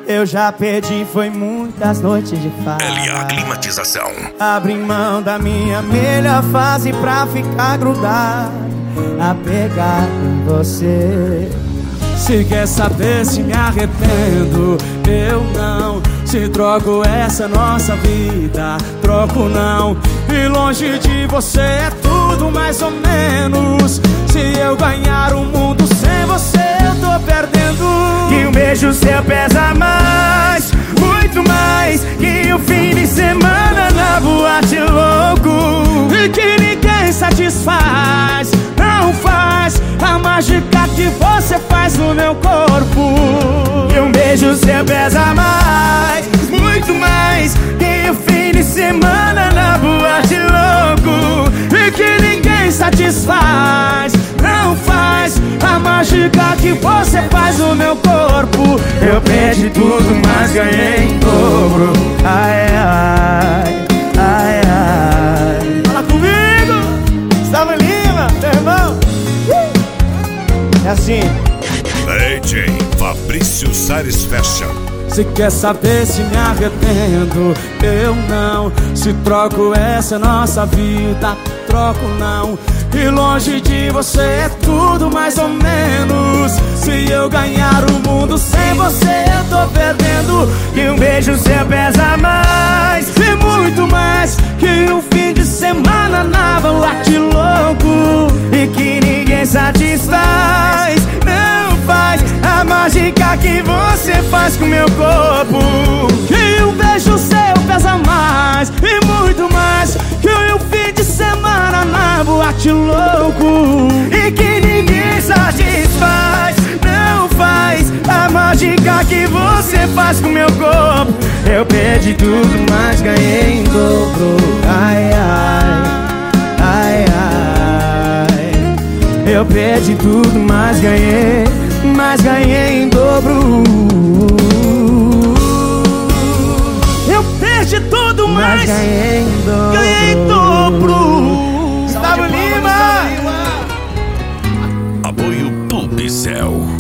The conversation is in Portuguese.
Eu já perdi, foi muitas noites de farra. LA Climatização. Abri mão da minha melhor fase pra ficar grudado, apegado em você. Se quer saber se me arrependo, eu não. Se troco essa nossa vida, troco não. E longe de você é tudo mais ou menos. Se eu ganhar o mundo sem você, eu tô perdendo. E um beijo seu pesa mais, muito mais que o fim de semana na boate louco. E que ninguém satisfaz, não faz a mágica que você faz no meu corpo. E um beijo seu pesa mais, muito mais que o fim de semana na boate louco. E que ninguém satisfaz, não faz a mágica que você faz no meu corpo. Eu perdi tudo, mas ganhei em dobro. Ai, ai, ai, ai. Fala comigo, Gustavo Lima, meu irmão. É assim. DJ Fabrício Salles Fashion. Se quer saber se me arrependo, eu não. Se troco essa nossa vida, troco não. E longe de você é tudo mais ou menos. Se eu ganhar o mundo sem você, eu tô perdendo. E um beijo seu pesa mais, e muito mais que um fim de semana na boate louco. E que ninguém satisfaz, não faz a mágica que você faz com meu corpo. Que um beijo seu pesa mais, e muito mais que um fim de semana na boate louco. E que ninguém satisfaz, não faz a mágica que você faz com meu corpo. Eu perdi tudo, mas ganhei em dobro. Ai, ai, ai, ai. Eu perdi tudo, mas ganhei em dobro. Eu perdi tudo, mas ganhei em dobro. Gustavo Lima. Apoio Pubicel.